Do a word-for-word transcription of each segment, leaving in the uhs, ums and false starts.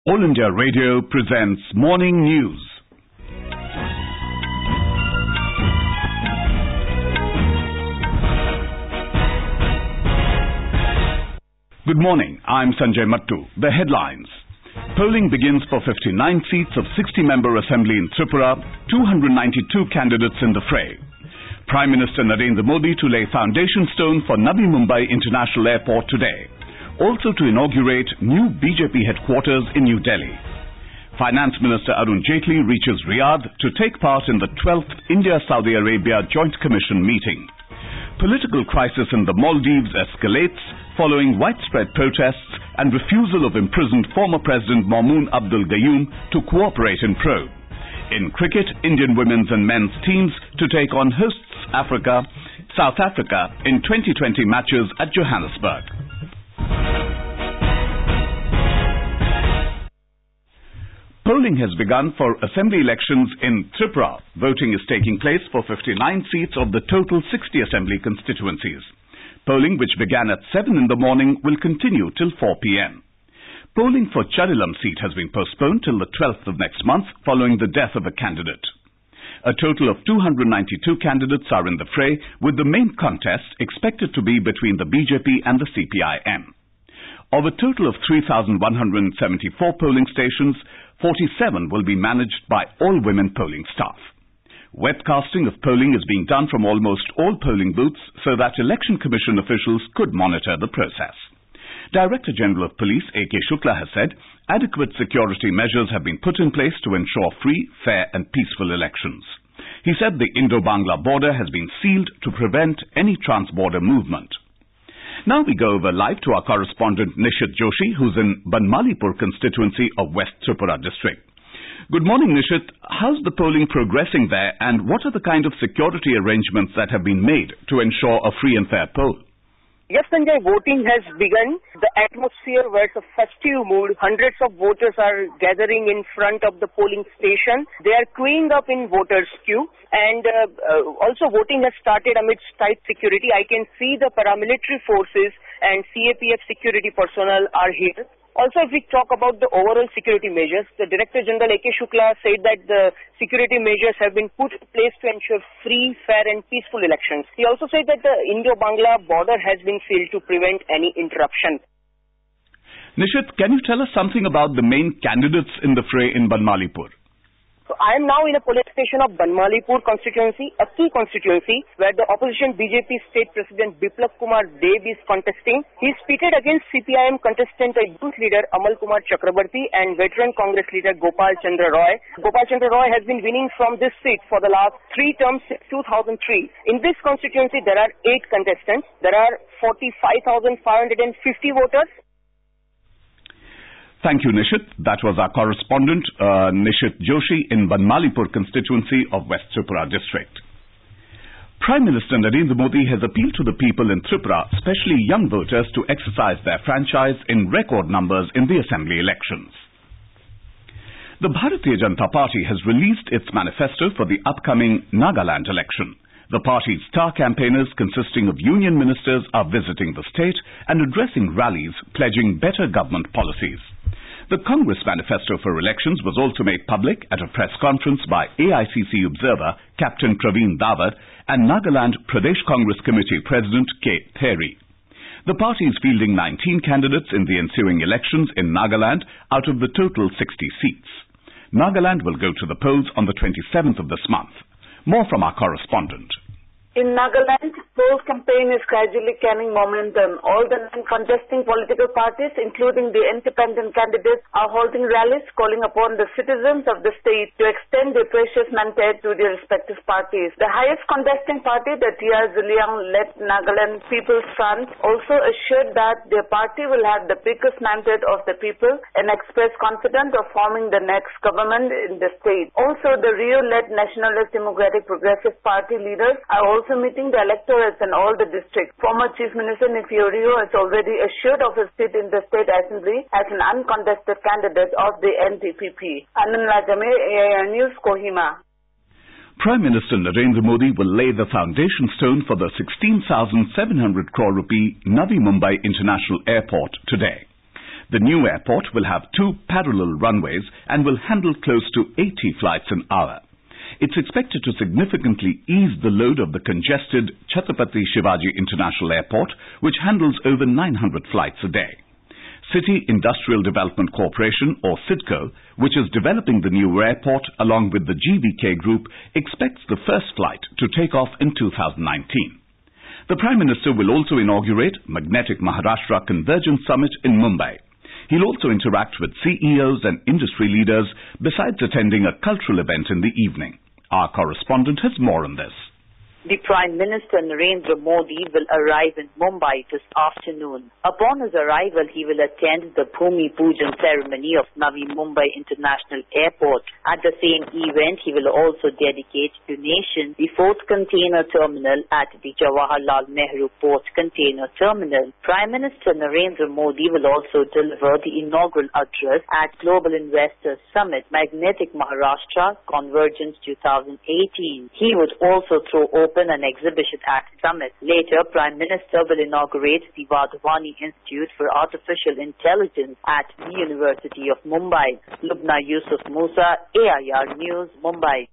All India Radio presents Morning News. Good morning, I'm Sanjay Mattu. The headlines. Polling begins for fifty-nine seats of sixty-member assembly in Tripura, two hundred ninety-two candidates in the fray. Prime Minister Narendra Modi to lay foundation stone for Navi Mumbai International Airport today. Also to inaugurate new B J P headquarters in New Delhi. Finance Minister Arun Jaitley reaches Riyadh to take part in the twelfth India-Saudi Arabia Joint Commission meeting. Political crisis in the Maldives escalates following widespread protests and refusal of imprisoned former President Maumoon Abdul Gayoom to cooperate in probe. In cricket, Indian women's and men's teams to take on hosts Africa, South Africa in twenty twenty matches at Johannesburg. Polling has begun for assembly elections in Tripura. Voting is taking place for fifty-nine seats of the total sixty assembly constituencies. Polling, which began at seven in the morning, will continue till four p m Polling for Charilam seat has been postponed till the twelfth of next month following the death of a candidate. A total of two hundred ninety-two candidates are in the fray, with the main contest expected to be between the B J P and the C P I M. Of a total of three thousand one hundred seventy-four polling stations, forty-seven will be managed by all-women polling staff. Webcasting of polling is being done from almost all polling booths so that Election Commission officials could monitor the process. Director General of Police A K Shukla has said adequate security measures have been put in place to ensure free, fair and peaceful elections. He said the Indo-Bangla border has been sealed to prevent any trans-border movement. Now we go over live to our correspondent Nishit Joshi, who's in Banmalipur constituency of West Tripura district. Good morning, Nishit. How's the polling progressing there, and what are the kind of security arrangements that have been made to ensure a free and fair poll? Yes, Sanjay, voting has begun. The atmosphere was a festive mood. Hundreds of voters are gathering in front of the polling station. They are queuing up in voters' queue. And uh, uh, also voting has started amidst tight security. I can see the paramilitary forces and C A P F security personnel are here. Also, if we talk about the overall security measures, the Director General A K Shukla said that the security measures have been put in place to ensure free, fair and peaceful elections. He also said that the Indo-Bangla border has been sealed to prevent any interruption. Nishit, can you tell us something about the main candidates in the fray in Banmalipur? So I am now in a polling station of Banmalipur constituency, a key constituency where the opposition B J P state president Biplab Kumar Deb is contesting. He is pitted against C P I M contestant a youth leader Amal Kumar Chakrabarti and veteran Congress leader Gopal Chandra Roy. Gopal Chandra Roy has been winning from this seat for the last three terms since two thousand three. In this constituency there are eight contestants. There are forty-five thousand five hundred fifty voters. Thank you, Nishit. That was our correspondent, uh, Nishit Joshi in Banmalipur constituency of West Tripura district. Prime Minister Narendra Modi has appealed to the people in Tripura, especially young voters, to exercise their franchise in record numbers in the assembly elections. The Bharatiya Janata Party has released its manifesto for the upcoming Nagaland election. The party's star campaigners, consisting of union ministers, are visiting the state and addressing rallies pledging better government policies. The Congress manifesto for elections was also made public at a press conference by A I C C observer Captain Praveen Dawar and Nagaland Pradesh Congress Committee President K. Theri. The party is fielding nineteen candidates in the ensuing elections in Nagaland out of the total sixty seats. Nagaland will go to the polls on the twenty-seventh of this month. More from our correspondent. In Nagaland, poll campaign is gradually gaining momentum. All the non-contesting political parties, including the independent candidates, are holding rallies calling upon the citizens of the state to extend their precious mandate to their respective parties. The highest contesting party, the T R Ziliang-led Nagaland People's Front, also assured that their party will have the biggest mandate of the people and expressed confidence of forming the next government in the state. Also, the Rio-led Nationalist Democratic Progressive Party leaders are also also meeting the electorates in all the districts. Former Chief Minister Neiphiu Rio has already assured of his seat in the State Assembly as an uncontested candidate of the N D P P. Anand Rajame, A I R News, Kohima. Prime Minister Narendra Modi will lay the foundation stone for the sixteen thousand seven hundred crore rupee Navi Mumbai International Airport today. The new airport will have two parallel runways and will handle close to eighty flights an hour. It's expected to significantly ease the load of the congested Chhatrapati Shivaji International Airport, which handles over nine hundred flights a day. City Industrial Development Corporation, or CIDCO, which is developing the new airport along with the G V K Group, expects the first flight to take off in two thousand nineteen. The Prime Minister will also inaugurate Magnetic Maharashtra Convergence Summit in Mumbai. He'll also interact with C E Os and industry leaders, besides attending a cultural event in the evening. Our correspondent has more on this. The Prime Minister Narendra Modi will arrive in Mumbai this afternoon. Upon his arrival, he will attend the Bhumi Pujan ceremony of Navi Mumbai International Airport. At the same event, he will also dedicate to nation the fourth container terminal at the Jawaharlal Nehru Port Container Terminal. Prime Minister Narendra Modi will also deliver the inaugural address at Global Investors Summit Magnetic Maharashtra Convergence twenty eighteen. He would also throw open open an exhibition at Summit. Later, Prime Minister will inaugurate the Wadhwani Institute for Artificial Intelligence at the University of Mumbai. Lubna Yusuf Musa, A I R News, Mumbai.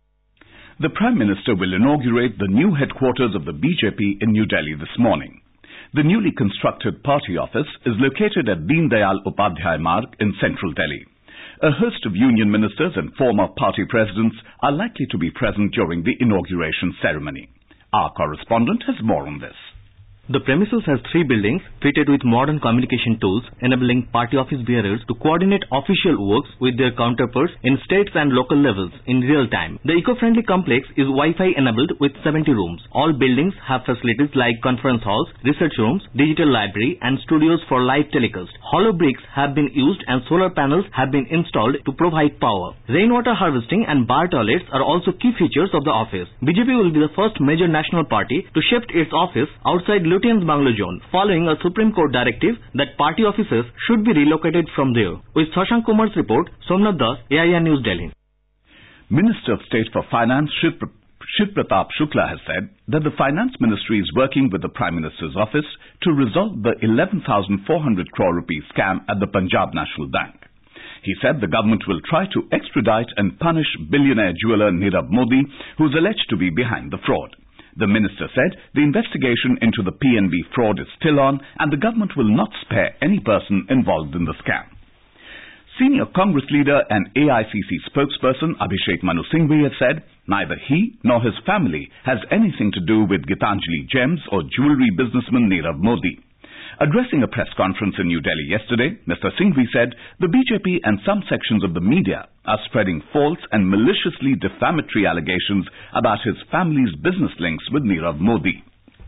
The Prime Minister will inaugurate the new headquarters of the B J P in New Delhi this morning. The newly constructed party office is located at Deen Dayal Upadhyay Marg in central Delhi. A host of union ministers and former party presidents are likely to be present during the inauguration ceremony. Our correspondent has more on this. The premises has three buildings fitted with modern communication tools, enabling party office bearers to coordinate official works with their counterparts in states and local levels in real time. The eco-friendly complex is Wi-Fi enabled with seventy rooms. All buildings have facilities like conference halls, research rooms, digital library and studios for live telecast. Hollow bricks have been used and solar panels have been installed to provide power. Rainwater harvesting and bar toilets are also key features of the office. B J P will be the first major national party to shift its office outside Lutyens Bangla zone, following a Supreme Court directive that party offices should be relocated from there. With Shashank Kumar's report, Somnath Das, A I R News, Delhi. Minister of State for Finance Shiv Pratap Shukla has said that the Finance Ministry is working with the Prime Minister's office to resolve the eleven thousand four hundred crore rupees scam at the Punjab National Bank. He said the government will try to extradite and punish billionaire jeweller Nirav Modi, who is alleged to be behind the fraud. The minister said the investigation into the P N B fraud is still on and the government will not spare any person involved in the scam. Senior Congress leader and A I C C spokesperson Abhishek Manu Singhvi has said neither he nor his family has anything to do with Gitanjali Gems or jewellery businessman Nirav Modi. Addressing a press conference in New Delhi yesterday, Mister Singhvi said the B J P and some sections of the media are spreading false and maliciously defamatory allegations about his family's business links with Nirav Modi.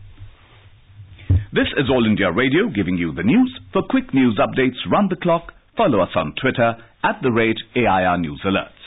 This is All India Radio giving you the news. For quick news updates round the clock, follow us on Twitter at the rate A I R News Alerts.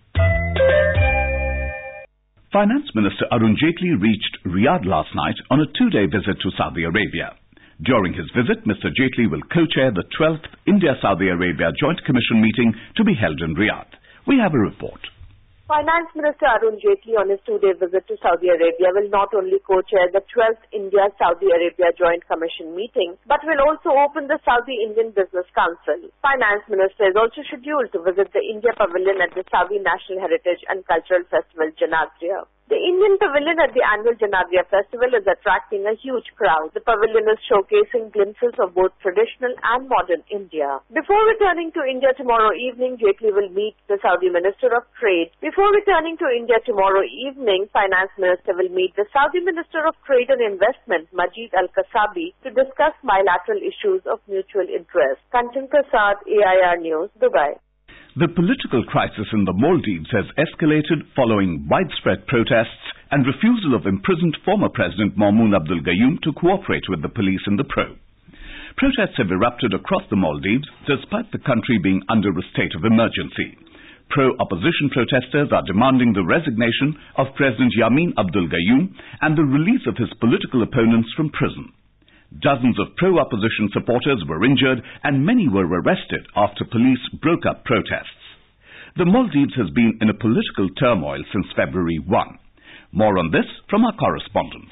Finance Minister Arun Jaitley reached Riyadh last night on a two-day visit to Saudi Arabia. During his visit, Mister Jaitley will co-chair the twelfth India-Saudi Arabia Joint Commission meeting to be held in Riyadh. We have a report. Finance Minister Arun Jaitley on his two-day visit to Saudi Arabia will not only co-chair the twelfth India-Saudi Arabia Joint Commission meeting, but will also open the Saudi-Indian Business Council. Finance Minister is also scheduled to visit the India Pavilion at the Saudi National Heritage and Cultural Festival Janadria. The Indian Pavilion at the annual Janadria Festival is attracting a huge crowd. The pavilion is showcasing glimpses of both traditional and modern India. Before returning to India tomorrow evening, Jaitley will meet the Saudi Minister of Trade. Before returning to India tomorrow evening, Finance Minister will meet the Saudi Minister of Trade and Investment, Majid Al-Kasabi, to discuss bilateral issues of mutual interest. Kanchan Prasad, A I R News, Dubai. The political crisis in the Maldives has escalated following widespread protests and refusal of imprisoned former President Maumoon Abdul Gayoom to cooperate with the police in the probe. Protests have erupted across the Maldives despite the country being under a state of emergency. Pro-opposition protesters are demanding the resignation of President Yamin Abdul Gayoom and the release of his political opponents from prison. Dozens of pro-opposition supporters were injured and many were arrested after police broke up protests. The Maldives has been in a political turmoil since February first. More on this from our correspondent.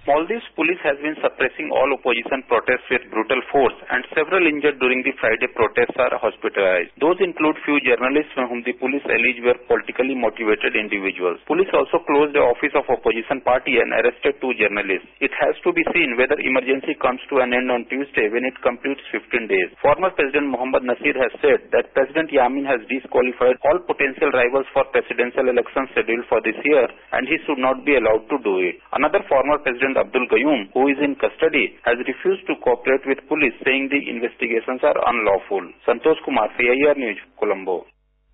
Maldives police has been suppressing all opposition protests with brutal force, and several injured during the Friday protests are hospitalized. Those include few journalists whom the police allege were politically motivated individuals. Police also closed the office of opposition party and arrested two journalists. It has to be seen whether emergency comes to an end on Tuesday when it completes fifteen days. Former President Mohammad Nasir has said that President Yamin has disqualified all potential rivals for presidential elections scheduled for this year, and he should not be allowed to do it. Another former President Abdul Gayoom, who is in custody, has refused to cooperate with police, saying the investigations are unlawful. Santosh Kumar, C I R News, Colombo.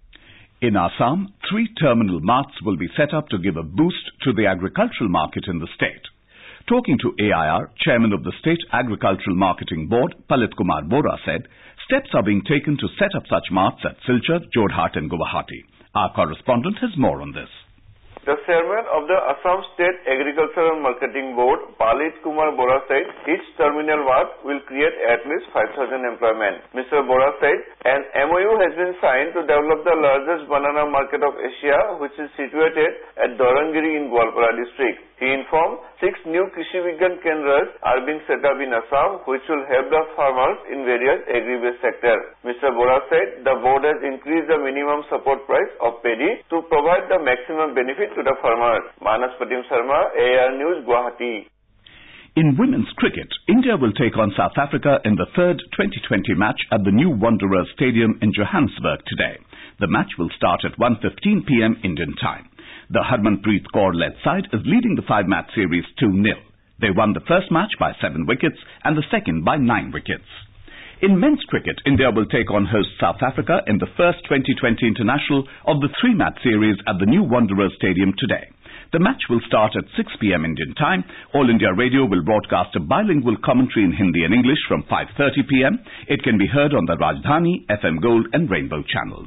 In Assam, three terminal marts will be set up to give a boost to the agricultural market in the state. Talking to A I R, Chairman of the State Agricultural Marketing Board, Palit Kumar Bora, said steps are being taken to set up such marts at Silchar, Jorhat and Guwahati. Our correspondent has more on this. The chairman of the Assam State Agricultural Marketing Board, Palit Kumar Bora, said each terminal mart will create at least five thousand employment. Mister Bora said an M O U has been signed to develop the largest banana market of Asia, which is situated at Dorangiri in Gwalpara district. He informed six new Krishi Vigyan Kendras are being set up in Assam, which will help the farmers in various agri-based sectors. Mister Bora said the board has increased the minimum support price of paddy to provide the maximum benefit to the farmers. Manas Pratim Sharma, A I R News, Guwahati. In women's cricket, India will take on South Africa in the third twenty twenty match at the new Wanderers Stadium in Johannesburg today. The match will start at one fifteen p m Indian time. The Harmanpreet Kaur-led side is leading the five-match series two nil. They won the first match by seven wickets and the second by nine wickets. In men's cricket, India will take on host South Africa in the first twenty twenty international of the three-match series at the new Wanderers Stadium today. The match will start at six p m Indian time. All India Radio will broadcast a bilingual commentary in Hindi and English from five thirty p m It can be heard on the Rajdhani, F M Gold and Rainbow channels.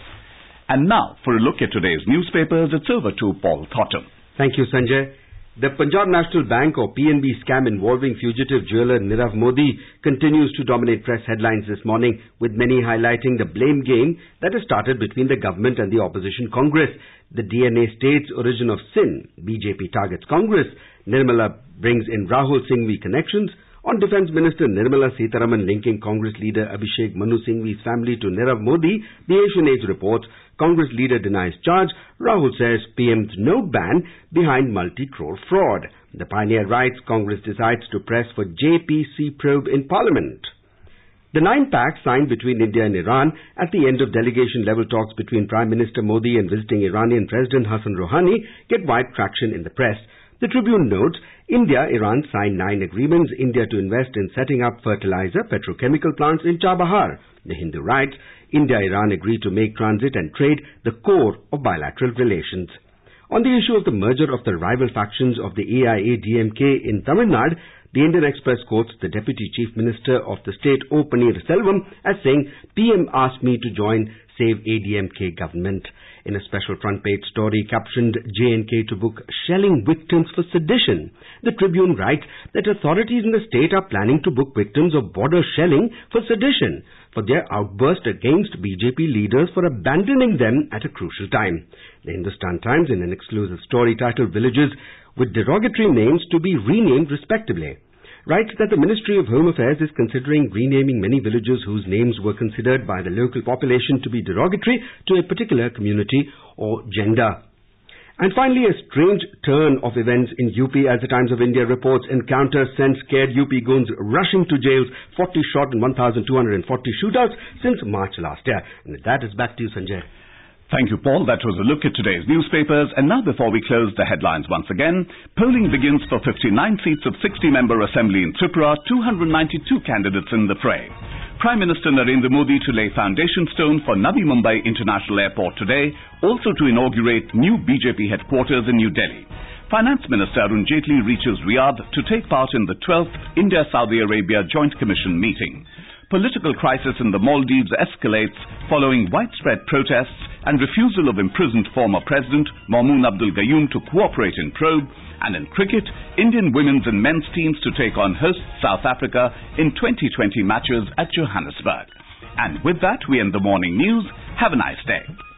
And now, for a look at today's newspapers, it's over to Paul Thottam. Thank you, Sanjay. The Punjab National Bank or P N B scam involving fugitive jeweler Nirav Modi continues to dominate press headlines this morning, with many highlighting the blame game that has started between the government and the opposition Congress. The D N A states origin of sin. B J P targets Congress. Nirmala brings in Rahul Singhvi connections. On Defence Minister Nirmala Sitharaman linking Congress leader Abhishek Manu Singhvi's family to Nirav Modi, the Asian Age reports Congress leader denies charge. Rahul says P M's note ban behind multi-crore fraud. The Pioneer writes Congress decides to press for J P C probe in Parliament. The nine pact signed between India and Iran at the end of delegation-level talks between Prime Minister Modi and visiting Iranian President Hassan Rouhani get wide traction in the press. The Tribune notes, India-Iran signed nine agreements, India to invest in setting up fertilizer, petrochemical plants in Chabahar. The Hindu writes, India-Iran agreed to make transit and trade the core of bilateral relations. On the issue of the merger of the rival factions of the A I A D M K in Tamil Nadu, the Indian Express quotes the Deputy Chief Minister of the state, O. Paneerselvam, as saying, P M asked me to join Save A D M K government. In a special front-page story captioned J and K to book shelling victims for sedition, the Tribune writes that authorities in the state are planning to book victims of border shelling for sedition for their outburst against B J P leaders for abandoning them at a crucial time. The Hindustan Times, in an exclusive story titled Villages with Derogatory Names to be Renamed Respectively, writes that the Ministry of Home Affairs is considering renaming many villages whose names were considered by the local population to be derogatory to a particular community or gender. And finally, a strange turn of events in U P as the Times of India reports. Encounters sent scared U P goons rushing to jails, forty shot and one thousand two hundred forty shootouts since March last year. And with that is back to you, Sanjay. Thank you, Paul. That was a look at today's newspapers. And now, before we close, the headlines once again. Polling begins for fifty-nine seats of sixty-member assembly in Tripura, two hundred ninety-two candidates in the fray. Prime Minister Narendra Modi to lay foundation stone for Navi Mumbai International Airport today, also to inaugurate new B J P headquarters in New Delhi. Finance Minister Arun Jaitley reaches Riyadh to take part in the twelfth India-Saudi Arabia Joint Commission meeting. Political crisis in the Maldives escalates following widespread protests and refusal of imprisoned former President Maumoon Abdul Gayoom to cooperate in probe. And in cricket, Indian women's and men's teams to take on host South Africa in twenty twenty matches at Johannesburg. And with that, we end the morning news. Have a nice day.